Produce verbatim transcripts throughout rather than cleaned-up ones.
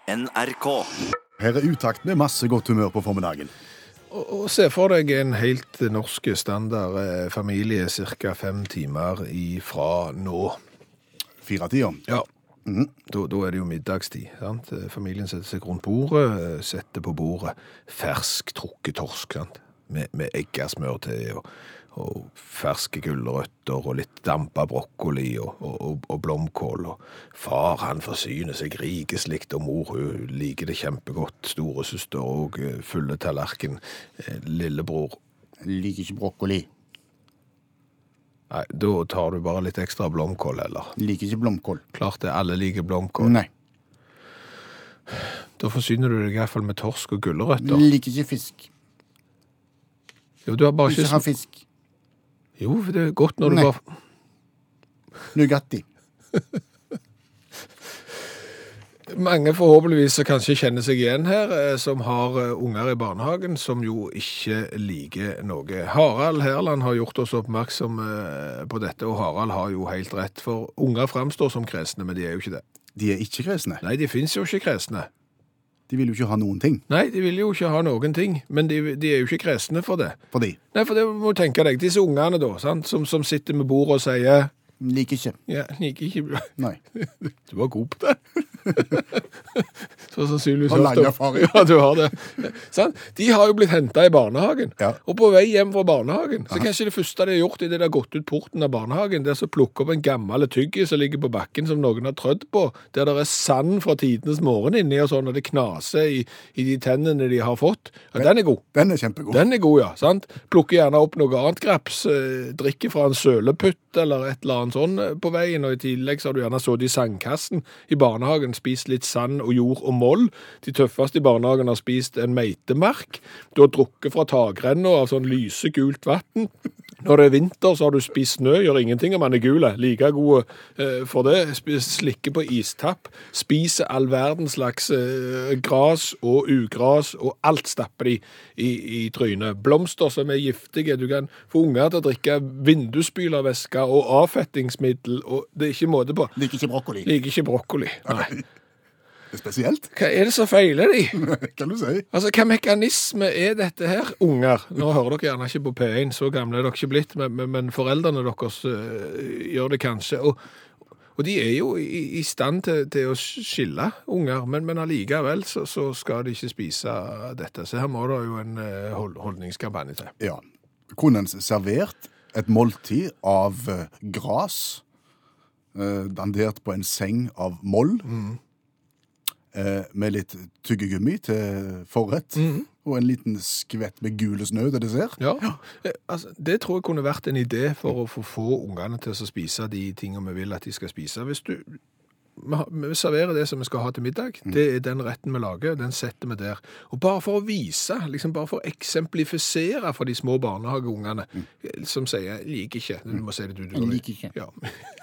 N R K. Her er utakt med masse godt humør på formiddagen. Og, og se for deg en helt norsk standard eh, familie, cirka fem timer ifra nå. Fire tider. Ja, Mhm. da, da er det jo middagstid, sant? Familien setter seg rundt bordet, setter på bordet fersk trukket torsk, sant? Med, med eggersmør til, og, og ferske gulrøtter, og litt dampa brokkoli, og, og, og, og blomkål, og far han forsyner seg rikeslikt, og mor hun liker det kjempegodt, store søster og eh, fulle tallerken, eh, lillebror. Liker ikke brokkoli. Nei, da tar du bare litt ekstra blomkål, eller? Liker ikke blomkål. Klart det, alle liker blomkål. Nei. Da forsyner du deg i hvert fall med torsk og gulrøtter. Liker ikke fisk. Jo, du har bare Ikke ikke... ha fisk. Jo, for det er godt når du Nei. bare... Nugatti. Mange forhåpentligvis kanskje kjenner seg igjen her, eh, som har eh, unger i barnehagen, som jo ikke liker noe. Harald Herland har gjort oss oppmerksom eh, på dette, og Harald har jo helt rett, for unger fremstår som kresne, men de er jo ikke det. De er ikke kresne. Nei, de finnes jo ikke kresne. De vil jo ikke ha noen ting. Nei, de vil jo ikke ha noen ting, men de, de er jo ikke kresne for det. Fordi Nei, for det må du tenke deg, disse ungene da, sant? Som, som sitter med bordet og sier, liker ikke. ja, liker ikke... Nei. Du var god på det. Så sannsynligvis Har lang erfaring. Ja, du har det. Sånn? De har jo blitt hentet i barnehagen. Ja. Og på vei hjem fra barnehagen, så kanskje det første de har gjort i det der gått ut porten av barnehagen, det er så plukke opp en gammel tyggis som ligger på bakken som noen har trødd på, der det er sand fra tidenes morgen inni og sånn, og det knaser i, i de tennene de har fått. Ja, den er god. Den er kjempegod. Den er god, ja. Sant? Plukker gjerne opp noe annet graps, eh, drikker fra en søleputt eller et eller annet sånn eh, på veien, og i tillegg så har du gjerne så i sandkassen i barnehagen, spist litt sand og jord og moll. De tøffeste i barnehagen har spist en meitemark. Du har drukket fra takrenna av sånn lysegult vatten. Når det er vinter, så har du spist snø, gjør ingenting om man er gule. Like gode eh, for det. Sp- Slikke på istapp, spise all verdens slags eh, gras og ugras, og alt stapper de i, i trynet. Blomster som er giftige. Du kan få unger til å drikke vindusspylervæske og avfettingsmiddel, og det er ikke måte på. Liker ikke brokkoli. Liker ikke brokkoli. Nei. Det er spesielt. Hva er det som feiler de? Kan du si? Altså, hva mekanisme er dette her, unger? Nå hører dere gjerne ikke på P en, så gamle er dere ikke blitt, men, men, men foreldrene deres uh, gjør det kanskje. Og, og de er jo i, i stand til, til å skille unger, men, men allikevel så, så skal de ikke spise dette. Så her må det jo en uh, hold, holdningskampanje til. Ja. Kunne en servert et måltid av uh, gras, uh, dandert på en seng av moll, Mm. uh, med litt tyggegummi til forrett, Mm. og en liten skvett med gule snø til dessert. Ja, eh, altså, det tror jeg kunne vært en idé for å få få ungene til å spise de tingene vi vil at de skal spise. Hvis du vi har- vi serverer det som vi skal ha til middag, det er den retten vi lager, den setter vi der. Og bare for å vise, liksom bare for å eksemplifisere for de små barnehageungene, som sier, jeg liker ikke, du må si det du. du Jeg liker ikke. Ja.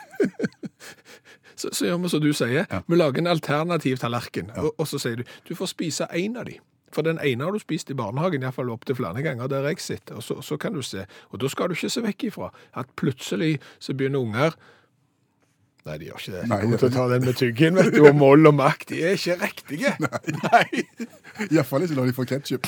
så, så gjør vi som du sier, vi lager en alternativ tallerken, og, og så sier du, du får spise en av de. For den ene har du spist i barnehagen, i hvert fall opp til flere ganger, der jeg sitter, og så, så kan du se. Og da skal du ikke se vekk ifra at plutselig så begynner unger. Nei, de gjør ikke det. Nei, Jeg kommer til å ta den med tyggen, vet du, og moll og makt. De er ikke riktige. Nei. I hvert fall ikke når de får ketchup.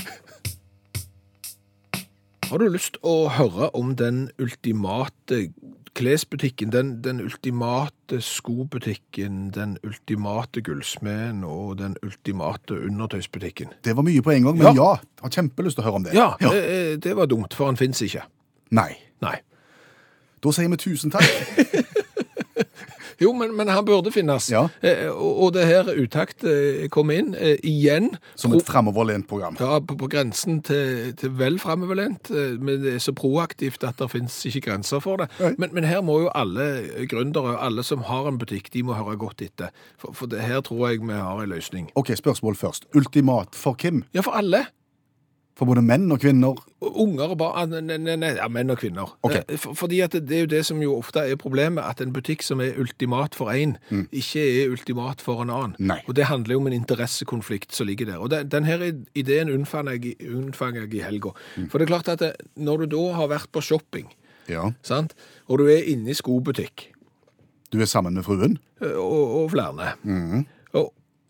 Har du lyst å høre om den ultimate klesbutikken, den, den ultimate skobutikken, den ultimate gullsmeden og den ultimate undertøysbutikken? Det var mye på en gang, men ja, Ja. jeg har kjempelyst til å høre om det. Ja, Det, det var dumt, for han finnes ikke. Nei. Nei. Da sier vi tusen takk. Jo, men, men han burde finnes. Ja. Eh, og, og det her utakt eh, kom inn eh, igjen. Som et fremoverlent program. Ja, på, på grensen til, til vel fremoverlent, eh, men det er så proaktivt at det finnes ikke grenser for det. Men, men her må jo alle gründere, alle som har en butikk, de må høre godt etter. For, for det her tror jeg vi har en løsning. Ok, spørsmål først. Ultimat for Kim? Ja, for alle. For både menn og kvinner? Og unger og barn, nei, nei, nei, ja, menn og kvinner. Ok. Eh, For, fordi at det, det er jo det som jo ofte er problemet, at en butikk som er ultimat for en, ikke er ultimat for en annen. Nei. Og det handler jo om en interessekonflikt som ligger der. Og den, den her ideen unnfanger jeg, i- unnfanger jeg i helga. For det er klart at det, når du da har vært på shopping, Ja. sant? Og du er inne i skobutikk, Du er sammen med fruen? og, og flere, og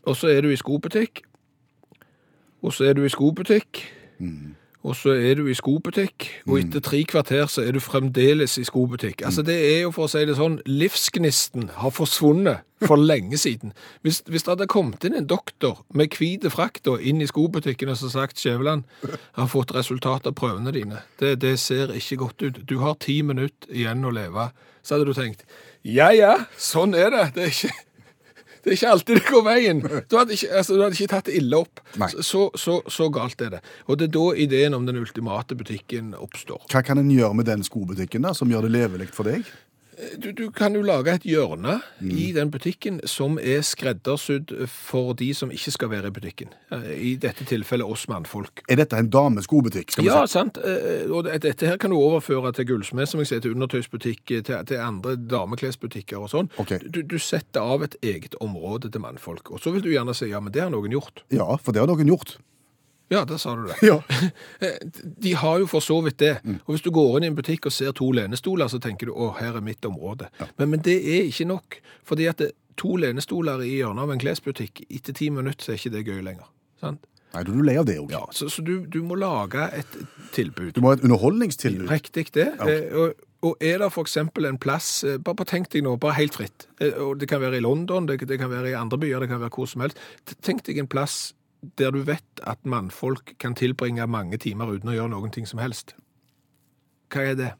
og så er du i skobutikk, og så er du i skobutikk, mm. og så er du i skobutikk, og etter tre kvarter så er du fremdeles i skobutikk. Altså det er jo, for å si det sånn, livsgnisten har forsvunnet for lenge siden. Hvis, hvis det hadde kommet inn en doktor med hvite frakter inn i skobutikken og så sagt, Skjæveland har fått resultat av prøvene dine. Det, det ser ikke godt ut. Du har ti minutter igjen å leve. Så hadde du tenkt, ja, ja, sånn er det. Det er ikke... Det er ikke alltid det går veien. Du hadde ikke, altså, du hadde ikke tatt det ille opp. Så, så, så galt er det. Og det er da ideen om den ultimate butikken oppstår. Hva kan en gjøre med den skobutikken da, som gjør det levelig for deg? Du, du kan jo lage et hjørne mm. i den butikken som er skreddersydd for de som ikke skal være i butikken. I dette tilfellet oss mannfolk. Er dette en dameskobutikk, skal vi ja, si? Ja, sant. Og dette her kan du overføre til gullsmed, som jeg sier, til undertøysbutikk, til, til andre dameklesbutikker og sånn. Okay. Du, du setter av et eget område til mannfolk. Og så vil du gjerne si, ja, men det har noen gjort. Ja, for det har noen gjort. Ja, der sa du det. Ja. De har jo for så vidt det. Mm. Og hvis du går inn i en butikk og ser to lenestoler, så tenker du, å, her er mitt område. Ja. Men, men det er ikke nok. Fordi at det, to lenestoler i hjørnet av en klesbutikk, etter ti minutter så er ikke det gøy lenger. Sant? Nei, du er lei av det også. Ja, så, så du, du må lage et tilbud. Du må ha et underholdningstilbud. Riktig det. Ja, okay. eh, og, og er det for eksempel en plass, eh, bare, bare tenk deg nå, bare helt fritt. Eh, og det kan være i London, det, det kan være i andre byer, det kan være hvor som helst. Tenk deg en plass der du vet at mannfolk kan tilbringe mange timer uten å gjøre noen ting som helst. Hva er det?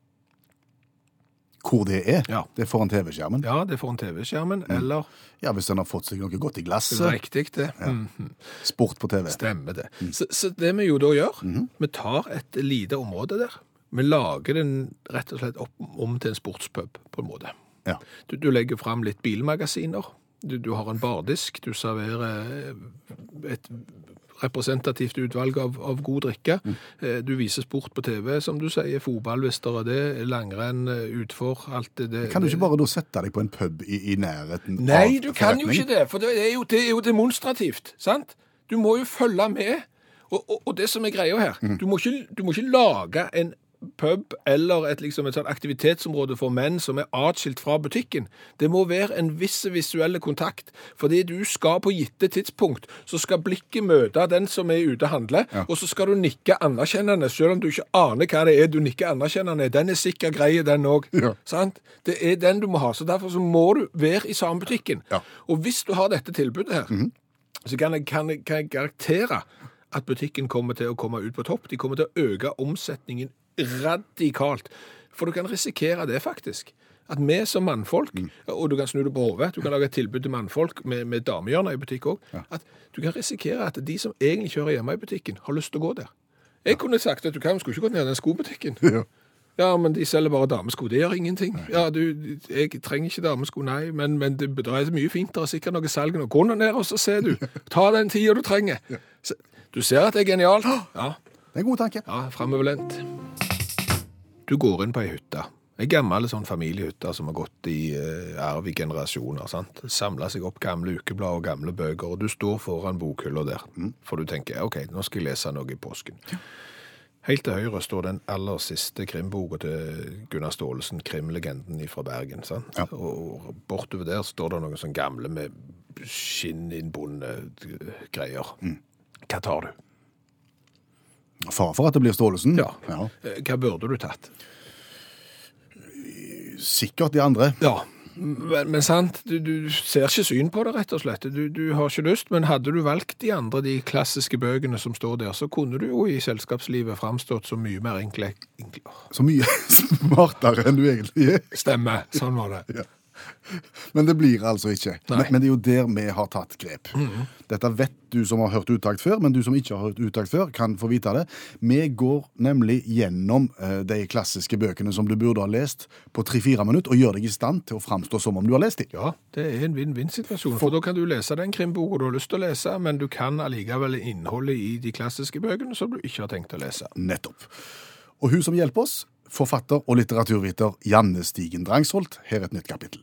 Hvor det er? Ja. Det er foran T V-skjermen? Ja, det er foran T V-skjermen, mm. eller... Ja, hvis den har fått seg noe godt i glasset. Det er riktig, det. Ja. Mm-hmm. Sport på T V. Stemmer det. Mm. Så, så det vi jo da gjør, mm-hmm. vi tar et lite område der. Vi lager den rett og slett opp, om til en sportspub, på en måte. Ja. Du, du legger frem litt bilmagasiner. Du, du har en bardisk, du serverer et representativt utvalg av, av god drikke. Mm. Du viser sport på T V, som du sier, fotball hvis det er det, langrenn, utfor, alt det. det kan du ikke bare da sette deg på en pub i, i nærheten? Nei, du kan jo ikke det, for det er jo, det er jo demonstrativt, sant? Du må jo følge med, og, og, og det som er greia her, mm. du, må ikke, du må ikke lage en pub eller et, liksom et sånt aktivitetsområde for menn som er atskilt fra butikken. Det må være en viss visuelle kontakt, fordi du skal på gitte tidspunkt, så skal blikket møte den som er ute og handler, ja. Og så skal du nikke anerkjennende, selv om du ikke aner hva det er du nikker anerkjennende. Den er sikkert greie, den også. Ja. Sant? Det er den du må ha, så derfor så må du være i samme butikken. Ja. Og hvis du har dette tilbudet her, mm-hmm. så kan jeg, kan, jeg, kan jeg garantere at butikken kommer til å komme ut på topp. De kommer til å øke omsetningen radikalt. For du kan risikere det faktisk. At vi som mannfolk, mm. og du kan snu det på hodet, du kan lage et tilbud til mannfolk med, med damehjørner i butikk også, ja. At du kan risikere at de som egentlig kjører hjemme i butikken, har lyst til å gå der. Jeg ja. kunne sagt at du kan, skulle ikke gå ned i den skobutikken. Ja. Ja, men de selger bare damesko. Det gjør ingenting. Nei. Ja, du, jeg trenger ikke damesko, nei, men, men det bedreier mye fint. Det er sikkert noe salg nå. Gå ned og så ser du. Ta den tiden du trenger. Ja. Så, du ser at det er genialt. Ja. Det er en god tanke. Ja, fremoverlent. Du går inn på ei hytte. En gammel sånn familiehytte som har gått i uh, arv i generasjoner, sant? Samlet seg opp gamle ukeblad og gamle bøker, og du står foran bokhylla der. Mm. For du tenker, ok, nå skal jeg lese noe i påsken. Ja. Helt til høyre står den aller siste krimboka til Gunnar Staalesen, krimlegenden fra Bergen, sant? Ja. Og bortover der står det noen sånn gamle med skinninnbundne greier. Mm. Hva tar du? Far for at det blir Staalesen? Ja. ja. Hva burde du tatt? Sikkert de andre. Ja, men, men sant, du, du ser ikke syn på det, rett og slett. Du, du har ikke lyst, men hadde du valgt de andre, de klassiske bøkene som står der, så kunne du jo i selskapslivet framstått så mye mer enkle. Så mye smartere enn du egentlig er. Stemmer, sånn var det. Ja. Men det blir altså ikke. Men, men det er jo der vi har tatt grep. Mm-hmm. Dette vet du som har hørt uttakt før, men du som ikke har hørt uttakt før, kan få vite det. Vi går nemlig gjennom uh, de klassiske bøkene som du burde ha lest på tre-fire minutter, og gjør deg i stand til å framstå som om du har lest dem. Ja, det er en vinn-vinn-situasjon, for, for da kan du lese den krimboka du har lyst til å lese, men du kan allikevel innholdet i de klassiske bøkene som du ikke har tenkt å lese. Nettopp. Og hun som hjelper oss, forfatter og litteraturviter Janne Stigen Drangsholt, her et nytt kapittel.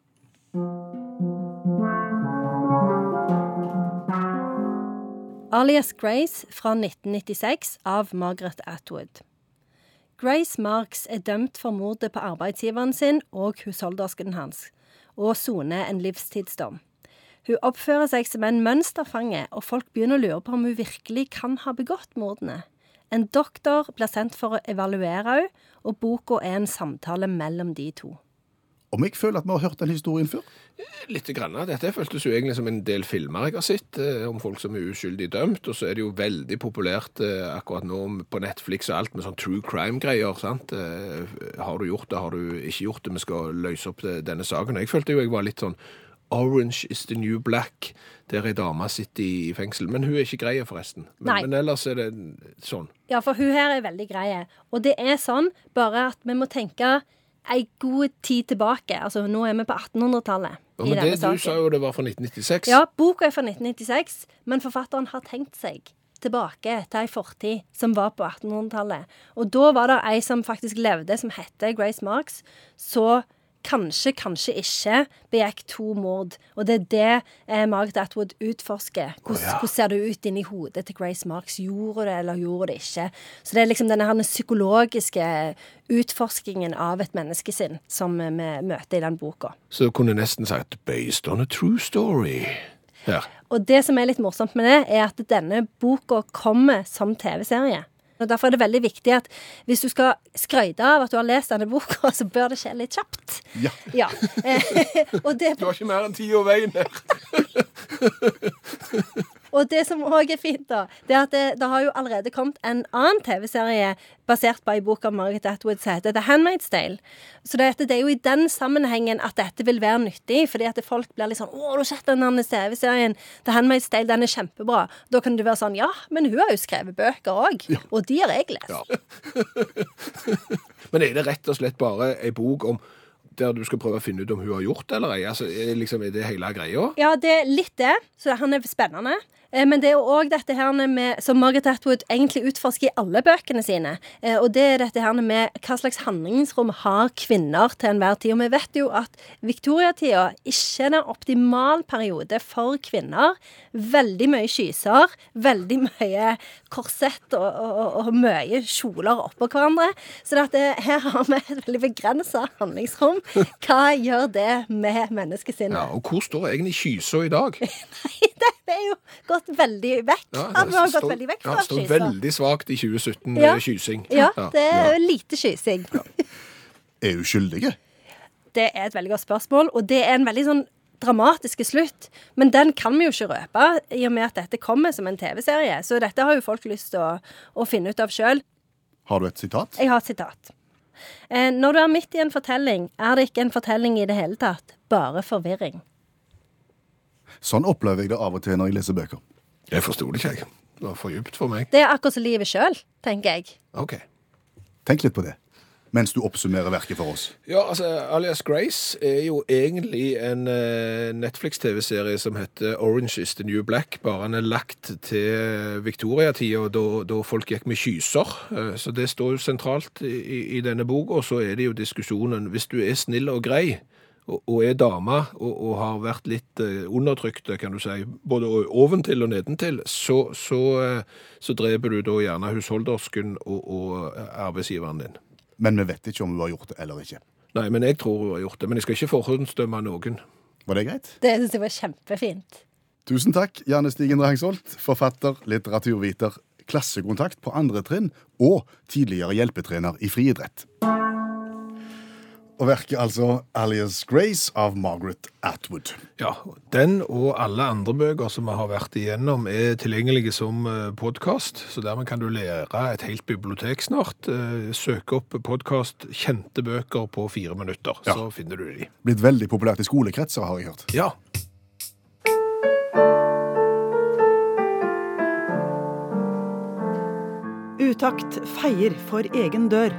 Alias Grace fra nitten nittiseks av Margaret Atwood. Grace Marks er dømt for mordet på arbeidsgiveren sin og husholdersken hans, og soner en livstidsdom. Hun oppfører seg som en mønsterfange, og folk begynner å lure på om hun virkelig kan ha begått mordene. En doktor blir sendt for å evaluere henne, og boka er en samtale mellom de to. Om jeg føler at vi har hørt den historien før? Litt grann. Dette føltes jo egentlig som en del filmer jeg har sett, eh, om folk som er uskyldig dømt, og så er det jo veldig populært eh, akkurat nå på Netflix og alt med sånn true crime-greier, sant? Eh, har du gjort det, har du ikke gjort det, vi skal løse opp det, denne saken. Jeg følte jo jeg var litt sånn Orange is the new black, der ei dame sitter i fengsel. Men hun er ikke greie forresten. Men, men ellers er det sånn. Ja, for hun her er veldig greie. Og det er sånn, bare at vi må tenke en god tid tilbake. Altså, nå er vi på attenhundretallet. Ja, men det du sa jo det var fra nitten nittiseks. Ja, boka er fra nitten nittiseks, men forfatteren har tenkt seg tilbake til en fortid som var på attenhundretallet. Og da var det ei som faktisk levde, som hette Grace Marks, så kanskje, kanskje ikke begikk to mord. Og det er det eh, Margaret Atwood utforsker. Hvordan, oh, ja. hvordan ser det ut inn i hodet til Grace Marks? Gjorde det, eller gjorde det ikke? Så det er liksom denne her psykologiske utforskingen av et menneskesinn som vi møter i den boka. Så du kunne nesten sagt based on a true story. Ja. Og det som er litt morsomt med det, er at denne boka kommer som T V-serie. Og derfor er det veldig viktig at hvis du skal skrøyde av at du har lest denne boka, så bør det skje litt kjapt. Ja. ja. Og det... Du har ikke mer enn ti år veien her. Og det som også er fint da, det er at det, det har jo allerede kommet en annen T V-serie basert på en bok av Margaret Atwood som heter The Handmaid's Tale. Så det, det er jo i den sammenhengen at dette vil være nyttig, fordi at folk blir litt sånn, åh, du har sett den andre T V-serien, The Handmaid's Tale, den er kjempebra. Da kan du være sånn, ja, men hun har jo skrevet bøker også, ja. Og de har jeg lest. Ja. Men er det rett og slett bare en bok om der du skal prøve å finne ut om hun har gjort det eller ei? Altså, er, liksom, er det hele greia? Ja, det er litt det, så han er spennende. Men det er jo også dette her med, som Margaret Atwood egentlig utforsker i alle bøkene sine. Og det er dette her med hva slags handlingsrom har kvinner til enhver tid. Og vi vet jo at Victoria-tida ikke er en optimal periode for kvinner. Veldig mye skyser, veldig mye korsett og, og, og mye kjoler oppå hverandre. Så det at det, her har vi et veldig begrenset handlingsrom. Hva gjør det med menneskesinnet? Ja, og hvor står egentlig skysa i dag? Nei, det er jo gått veldig vekk. Ja, det har gått stå, veldig vekk fra ja, det står veldig svagt i tjue sytten ja. skysing. Ja, det er jo lite skysing. Ja. Er hun skyldige? Det er et veldig godt spørsmål, og det er en veldig sånn dramatisk slutt. Men den kan vi jo ikke røpe, i og med at dette kommer som en T V-serie. Så dette har jo folk lyst til å, å finne ut av selv. Har du et sitat? Jeg har et sitat. Eh, når du er midt i en fortelling, er det ikke en fortelling i det hele tatt, bare forvirring. Sånn opplever jeg det av og til når jeg leser bøker. Jeg forstod det ikke, jeg. Det var for djupt for meg. Det er akkurat som livet selv, tenker jeg. Ok. Tenk litt på det, mens du oppsummerer verket for oss. Ja, altså, Alias Grace er jo egentlig en uh, Netflix-T V-serie som heter Orange is the New Black, bare han er lagt til Victoria-tida, da, da folk gikk med kyser. Uh, så det står jo sentralt i, i denne boka, og så er det jo diskusjonen, hvis du er snill og grei, og, og er dame, og, og har vært litt uh, undertrykt, kan du si, både oventil og nedentil, så, så, uh, så dreper du da gjerne husholdersken og, og arbeidsgiveren din. Men vi vet ikke om hun har gjort det eller ikke. Nei, men jeg tror hun har gjort det. Men jeg skal ikke forhåndsdømme noen. Var det greit? Det synes jeg var kjempefint. Tusen takk, Janne Stigen Drangsholt, forfatter, litteraturviter, klassekontakt på andre trinn og tidligere hjelpetrener i friidrett. Og verket altså Alias Grace av Margaret Atwood. Ja, den og alle andre bøker som vi har vært igjennom er tilgjengelige som podcast, så dermed kan du lære et helt bibliotek snart. Søk opp podcast kjente bøker på fire minutter, ja. Så finner du de. Blitt veldig populært i skolekretser, har jeg hørt. Ja. Utakt feier for egen dør.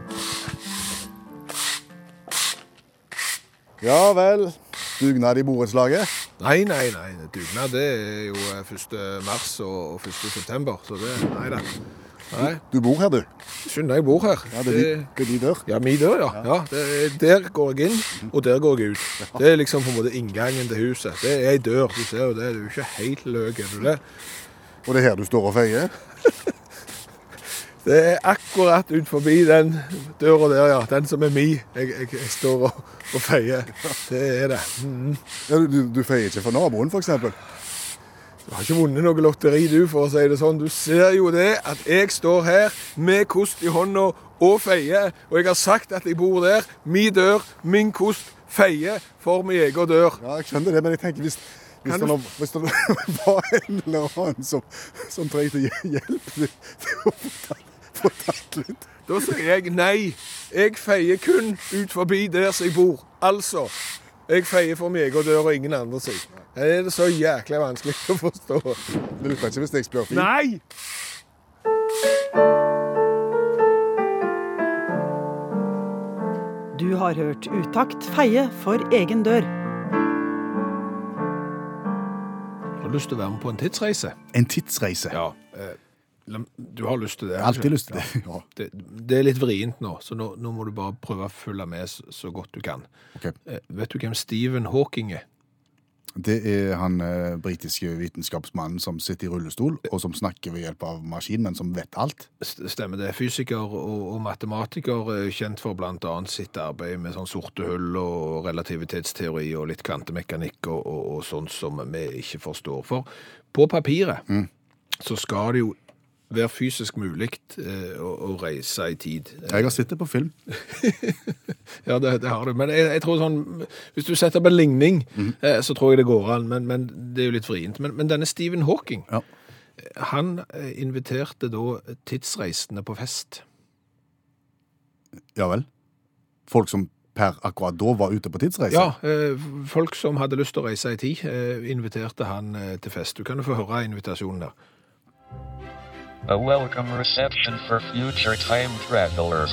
Ja vel, dugnad i borettslaget? Nei, nei, nei, dugnad det er jo første mars og første september, så det, nei da. Nei. Du bor her, du? Skjønner, jeg bor her. Ja, det er det, din dør? Ja, min dør, ja. ja det, der går jeg inn, og der går jeg ut. Det er liksom på en måte inngangen til huset. Det er en dør, du ser jo det, du er jo ikke helt løk, er du det? Og det er her du står og feier? Det er akkurat ut forbi den døra der, ja. Den som er mi. Jeg, jeg, jeg står og, og feier. Det er det. Mm. Ja, du, du feier ikke for naboen, for eksempel? Du har ikke vunnet noe lotteri, du, for å si det sånn. Du ser jo det at jeg står her med kost i hånda og feier. Og jeg har sagt at jeg bor der. Min dør, min kost, feier for min egen dør. Ja, jeg skjønner det, men jeg tenker hvis... Hvis det, du... hvis det var en eller annen som, som trengte hjelp til å få tatt litt. Da sier jeg nei. Jeg feier kun ut forbi der som jeg bor. Altså, jeg feier for meg og dør og ingen andre sier. Det er det så jæklig vanskelig å forstå. Det lykker ikke hvis jeg spør fint. Nei! Du har hørt Utakt feie for egen dør. Har du lyst til å være med på en tidsreise? En tidsreise? Ja. Eh, du har lyst til det? Jeg har alltid lyst til det, ja. Det, det er litt vrient nå, så nå, nå må du bare prøve å følge med så, så godt du kan. Okay. Eh, vet du hvem Stephen Hawking er? Det er han eh, britiske vitenskapsmannen som sitter i rullestol, og som snakker ved hjelp av maskin, men som vet alt. Stemmer det. Fysiker og, og matematiker er kjent for blant annet sitt arbeid med sånn sorte hull og relativitetsteori og litt kvantemekanikk og, og, og sånt som vi ikke forstår. For på papiret mm. så skal det jo være fysisk mulig eh, å, å reise i tid. Jeg har sett det på film. Ja, det, det har du. Men jeg, jeg tror sånn, hvis du setter opp en ligning, mm. eh, så tror jeg det går an, men, men det er jo litt vrient. Men, men denne Stephen Hawking, ja. han eh, inviterte da tidsreisende på fest. Ja vel. Folk som per akkurat da var ute på tidsreise? Ja, eh, folk som hadde lyst til å reise i tid, eh, inviterte han eh, til fest. Du kan jo få høre invitasjonen der. A welcome reception for future time travelers.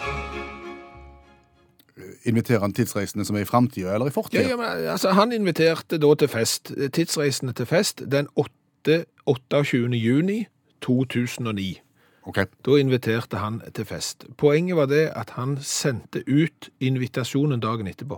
Inviterer han tidsreisende som er i fremtiden eller i fortiden? Ja, ja, men, altså, han inviterte da til fest, tidsreisende til fest, den otteogtyvende juni to tusen og ni. Okay. Da inviterte han til fest. Poenget var det at han sendte ut invitasjonen dagen etterpå.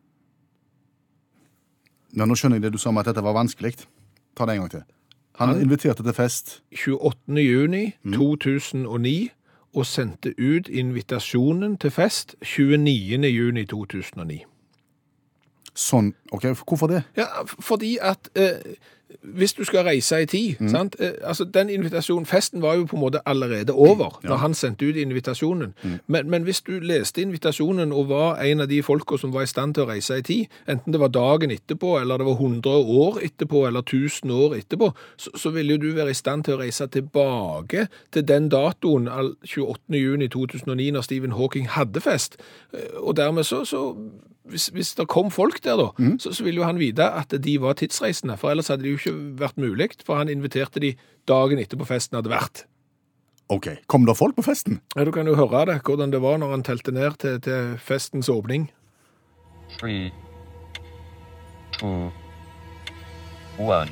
Ja, nå skjønner jeg det du sa om at dette var vanskelig. Ta det en gang til. Han, han inviterte til fest tjueåttende juni to tusen og ni og sendte ut invitasjonen til fest tjueniende juni to tusen og ni. Sånn, ok, hvorfor det? Ja, fordi at eh, hvis du skal reise i tid, mm. sant? Eh, altså den invitasjonen, festen var jo på en måte allerede over mm. ja. Når han sendte ut invitasjonen. Mm. Men, men hvis du leste invitasjonen og var en av de folka som var i stand til å reise i tid, enten det var dagen etterpå, eller det var hundre år etterpå, eller tusen år etterpå, så, så ville jo du være i stand til å reise tilbake til den datoen, tjueåttende juni to tusen og ni, når Stephen Hawking hadde fest. Og dermed så, så hvis, hvis det kom folk der da, mm. så, så ville jo han vite at de var tidsreisende, for ellers hadde det jo ikke vært mulig, for han inviterte de dagen etterpå festen hadde vært. Ok, kom det folk på festen? Ja, du kan jo høre det, hvordan det var når han telte ned til, til festens åpning. Three, two, one.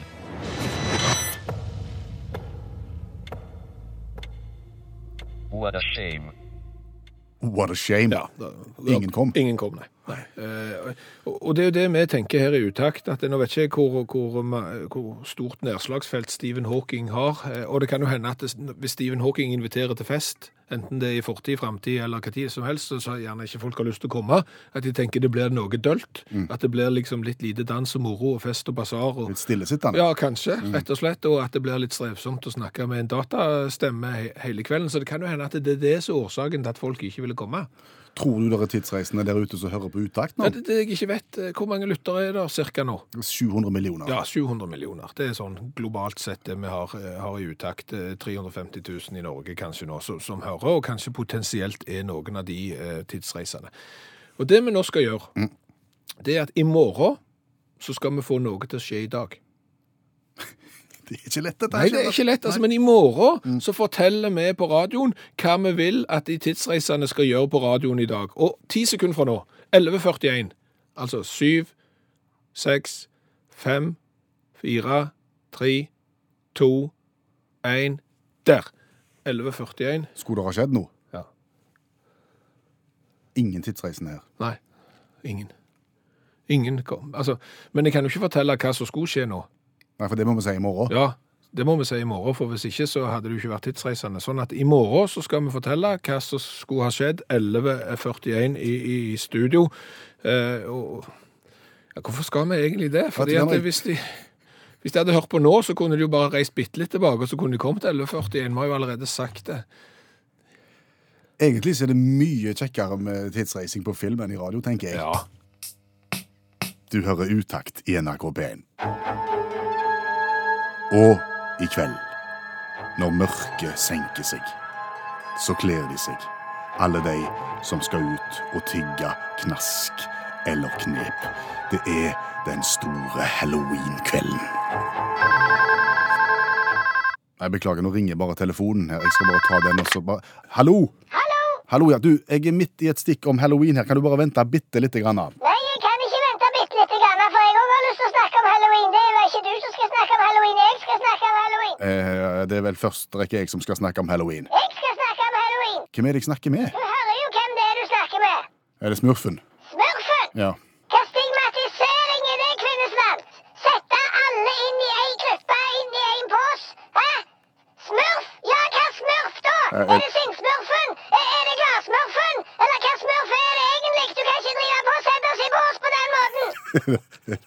What a shame. What a shame. Ja, da, da, ingen kom. Ingen kom, nei. nei. Eh, og, og det er jo det vi tenker her i Utakt, at nå vet jeg ikke hvor, hvor, hvor stort nedslagsfelt Stephen Hawking har, eh, og det kan jo hende at det, hvis Stephen Hawking inviterer til fest, enten det er i fortid, fremtid eller hva tid som helst, så, så gjerne ikke folk har lyst til å komme, at de tenker det blir noe dølt, mm. at det blir liksom litt lite dans og moro og fest og basar. Og, litt stillesittende. Ja, kanskje, mm. rett og slett, og at det blir litt strevsomt å snakke med en datastemme he hele kvelden, så det kan jo hende at det er det som er årsaken til at folk ikke ville komme. Tror du det er tidsreisende der ute som hører på Utakt nå? Ja, det, det jeg ikke vet. Hvor mange lyttere er det cirka nå? sju hundre millioner. Ja, sju hundre millioner. Det er sånn globalt sett det vi har, har i Utakt. tre hundre og femti tusen i Norge kanskje nå som, som hører, og kanskje potensielt er noen av de eh, tidsreisende. Og det vi nå skal gjøre, mm. det er at i morgen så skal vi få noe til å skje i dag. Det er ikke lett dette. Nei, det er ikke lett, altså, men i morgen mm. så forteller vi på radioen hva vi vil at de tidsreisende skal gjøre på radioen i dag. Og ti sekunder fra nå, elleve førtien, altså syv, seks, fem, fire, tre, to, en, der. elleve førtien. Skulle det ha skjedd noe? Ja. Ingen tidsreisende her. Nei, ingen. Ingen kom. Altså, men jeg kan jo ikke fortelle hva som skulle skje nå. Nei, for det må vi si i morgen. Ja, Det må vi si i morgen, for hvis ikke så hadde det jo ikke vært tidsreisende. Sånn at i morgen så skal vi fortelle hva som skulle ha skjedd elleve førtien i, i studio. Eh, og ja, hvorfor skal vi egentlig det? Fordi at det, hvis, de, hvis de hadde hørt på nå, så kunne de jo bare reist bitte litt tilbake, og så kunne de kommet til elleve førtien. Vi har jo allerede sagt det. Egentlig så er det mye kjekkere med tidsreising på film enn i radio, tenker jeg. Ja. Du hører Utakt i N R K P én. Og i kveld, når mørket senker seg, så kler de seg, alle de som skal ut og tygge knask eller knep. Det er den store Halloween-kvelden. Jeg beklager, nå ringer bare telefonen her. Jeg skal bare ta den og så bare... Hallo! Hallo! Hallo, ja, du, jeg er midt i et stikk om Halloween her. Kan du bare vente bitte litt grann av? Nei, jeg kan ikke vente bitte litt grann, for jeg også har lyst til å snakke om Halloween. Det er jo ikke du som skal snakke om Halloween, jeg skal snakke om Halloween. Eh, det er vel først rekke jeg som skal snakke om Halloween. Jeg skal snakke om Halloween. Hvem er det jeg snakker med? Du hører jo hvem det er du snakker med. Er det Smurfen? Smurfen? Ja. Hva stigmatisering er det, kvinnesland? Sette alle inn i en klippe, inn i en pås? Hæ? Smurf? Ja, hva smurf da? Eh, eh. Er det sinnsmurfen? Er er det glassmurfen? Eller hva smurf er det egentlig? Du kan ikke drive på og sette oss i bås på den måten.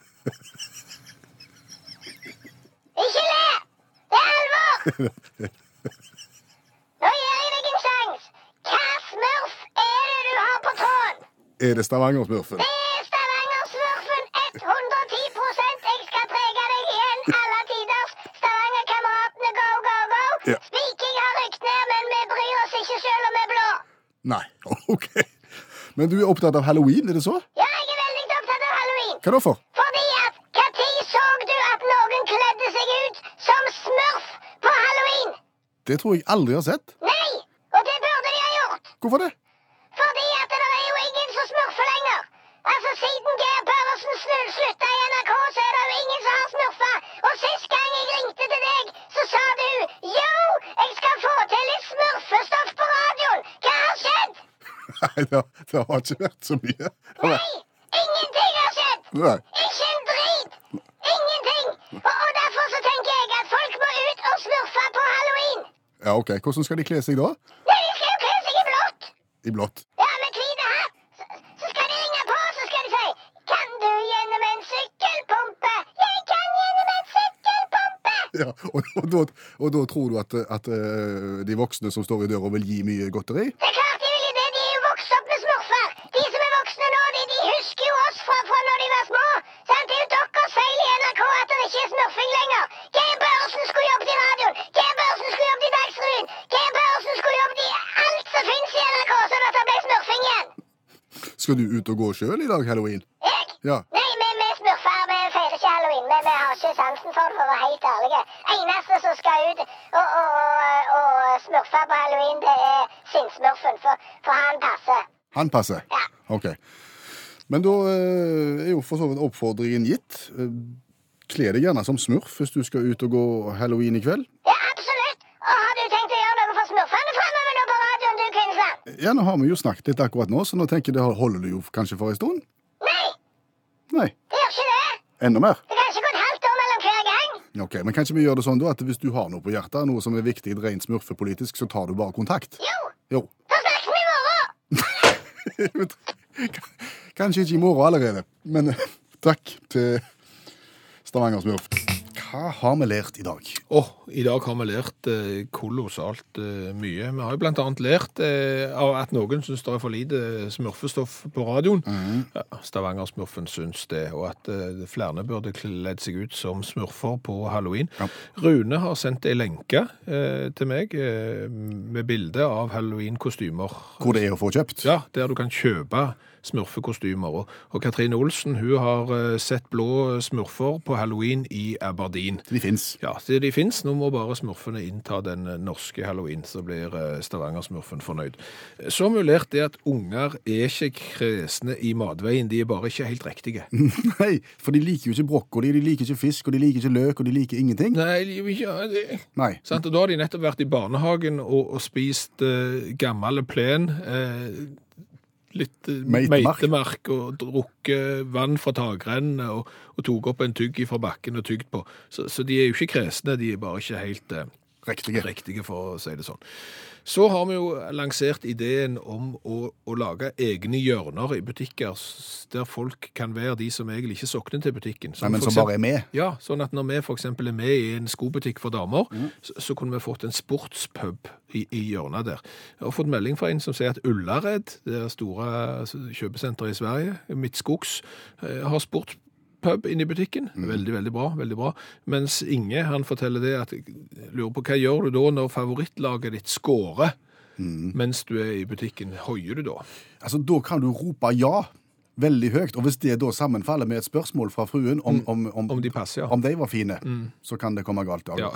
Ikke le! Det er alvor! Nå gir jeg deg en sjans. Hva smurf er det du har på tråden? Er det Stavanger-Smurfen? Det er Stavanger-smurfen hundre og ti prosent. Jeg skal trege deg igjen alle tiders. Stavanger-kameratene, go, go, go. Ja. Viking har rykt ned, men vi bryr oss ikke selv om vi er blå. Nei, ok. Men du er opptatt av Halloween, er det så? Ja, jeg er veldig opptatt av Halloween. Hva da for? Fordi at, hva tid så du at noen kledde seg ut som smurf på Halloween? Det tror jeg aldri har sett. Nei, og det burde de ha gjort. Hvorfor det? Fordi at det er jo ingen som smurfer lenger. Altså, siden Geir Børresen snu- slutta i N R K, så er det jo ingen som har smurfa. Og sist gang jeg ringte til deg, så sa du, jo, jeg skal få til litt smurfestoff på radioen. Hva har skjedd? Nei, det har, det har ikke vært så mye. Nei, ingenting har skjedd. Nei. Ikke en drit. Ingenting. Og, og derfor så tenker jeg at folk må ut og smurfe på Halloween. Ja, ok. Hvordan skal de kle seg da? Nei, de skal jo kle seg i blått. I blått. Ja, med hvite hatt. Så, så skal de ringe på, så skal de si, kan du gjennom en sykkelpumpe? Jeg kan gjennom en sykkelpumpe. Ja, og, og, da, og da tror du at, at eh, de voksne som står i døra vil gi mye godteri? Det er klart de vil jo det. De er jo vokst opp med smurfer. De som er voksne nå, de, de husker jo oss fra, fra når de var små. Sant? Det er jo deres feil i N R K at det ikke er smurfing lenger. Geir Børresen skulle jobbet i radioen. Geir Børresen skulle jobbet i Dagsrevyen. Geir Børresen skulle jobbet i alt som finnes i N R K, sånn at det ble smurfing igjen. Skal du ut og gå selv i dag, Halloween? Jeg? Ja. Nei, vi, vi smurfer, vi feirer ikke Halloween. Vi, vi har ikke sansen for det, for å være helt ærlige. Eneste som skal ut og, og, og, og smurfe på Halloween, det er sinnsmurfen, for, for han passer. Han passer? Ja. Ok. Men da eh, er jo for så vidt oppfordringen gitt. Eh, Kle deg gjerne som smurf hvis du skal ut og gå Halloween i kveld. Ja, absolutt. Og har du tenkt å gjøre noe for smurfene fremover nå på radioen, du, Kvinnsland? Ja, nå har vi jo snakket litt akkurat nå, så nå tenker jeg det holder du jo kanskje for en stund. Nei, Nei, det gjør ikke det. enda mer. Det kan ikke gå et halvt år mellom hver gang. Ok, men kanskje vi gjør det sånn da, at hvis du har noe på hjertet, noe som er viktig, rent smurfepolitisk, så tar du bare kontakt. Jo, Jo. da snakkes vi i morgen. Kanskje ikke i morgen allerede, men eh, takk til Stavanger Smurf. Hva har vi lært i dag? Åh, i dag har vi lært eh, kolossalt eh, mye. Vi har jo blant annet lært eh, av at noen synes det er for lite smurfestoff på radioen. Ja, Stavanger-smurfen synes det, og at eh, flere burde kledd seg ut som smurfer på Halloween. Ja. Rune har sendt en lenke eh, til meg eh, med bilde av Halloween-kostymer. Hvor det er å få kjøpt? Ja, der du kan kjøpe smurfekostymer. Og, og Katrine Olsen, hun har uh, sett blå smurfer på Halloween i Aberdeen. De finnes. Ja, det de finnes. Nå må bare smurfene innta den uh, norske Halloween, så blir uh, Stavanger-smurfen fornøyd. Så har vi lært det at unger er ikke kresne i matveien, de er bare ikke helt riktige. Nei, for de liker jo ikke brokkoli, de liker ikke fisk, og de liker ikke løk, og de liker ingenting. Nei, de vil ikke ha det. Nei. Sant? Og da har de nettopp vært i barnehagen og, og spist uh, gammel plen, uh, litt eh, Meitemark. meitemark og drukket vann fra tagrennene og, og tok opp en tygg fra bakken og tygd på. Så, så de er jo ikke kresne, de er bare ikke helt eh, Riktige. riktige, for å si det sånn. Så har vi jo lansert ideen om å, å lage egne hjørner i butikker s- der folk kan være de som egentlig ikke sokner til butikken. Nei, men for som eksempel- bare er med. Ja, sånn at når vi for eksempel er med i en skobutikk for damer, så, så kunne vi fått en sportspub i, i hjørnet der. Jeg har fått melding fra en som sier at Ullared, det er store altså, kjøpesenter i Sverige, Midtskogs, eh, har sportspub inn i butikken. Veldig, veldig bra, veldig bra. Mens Inge, han forteller det at, lurer på hva gjør du da når favorittlaget ditt skårer mens du er i butikken? Hoier du da? Altså, da kan du rope ja veldig høyt, og hvis det da sammenfaller med et spørsmål fra fruen om, om, om, Om de passer, ja. om de var fine, så kan det komme galt. Ja.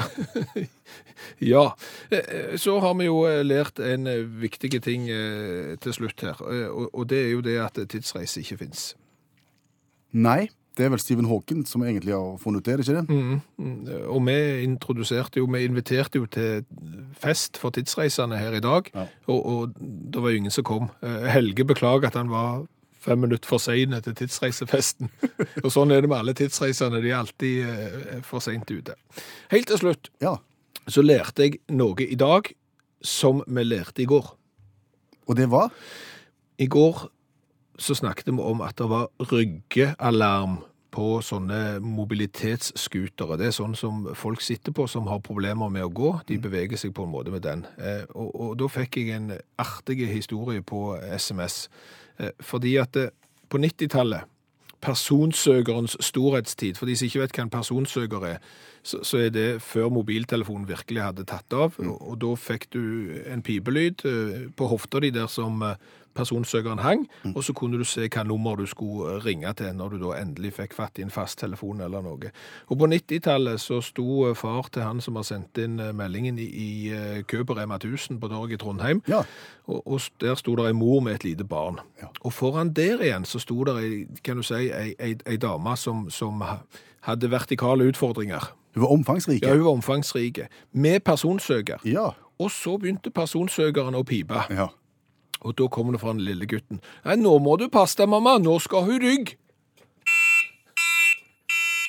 ja. Eh, Så har vi jo eh, lært en eh, viktig ting eh, til slutt her, eh, og, og det er jo det at tidsreise ikke finnes. Nei, det er vel Stephen Hawking som egentlig har funnet ut det, er det ikke det? Mm, mm. Og vi introduserte jo, vi inviterte jo til fest for tidsreisende her i dag, Ja. og, og det var jo ingen som kom. Eh, Helge beklager at han var fem minutter for sene til tidsreisefesten. Og sånn er det med alle tidsreisende, de er alltid eh, for sent ute. Helt til slutt, Ja. så lærte jeg noe i dag som vi lærte i går. Og det var? I går så snakket vi om at det var ryggealarm på sånne mobilitetsskutere. Det er sånn som folk sitter på som har problemer med å gå. De beveger seg på en måte med den. Eh, og, og da fikk jeg en artig historie på S M S. Eh, fordi at eh, på nittitallet, personsøkerens storhetstid, for de som ikke vet hva en personsøker er, så, så er det før mobiltelefonen virkelig hadde tatt av, og, og da fikk du en pipelyd eh, på hofta di der som eh, personsøkeren hang, og så kunne du se hva nummer du skulle ringe til når du da endelig fikk fatt i en fasttelefon eller noe. Og på nittitallet så sto eh, far til han som har sendt inn eh, meldingen i, i eh, kø på Rema tusen på torget i Trondheim, Ja. og, og der sto der en mor med et lite barn. Ja. Og foran der igjen så sto der, ei, kan du si, ei, ei, ei dame som, som ha- hadde vertikale utfordringer. Hun var omfangsrike. Ja, hun var omfangsrike, med personsøker. Ja. Og så begynte personsøkeren å pipe. Ja. Og da kom det fra den lille gutten. Nei, nå må du passe deg, mamma, nå skal hun rygg.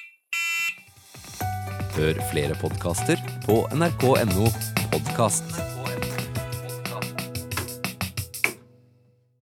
Hør flere podkaster på n r k punktum no podkast.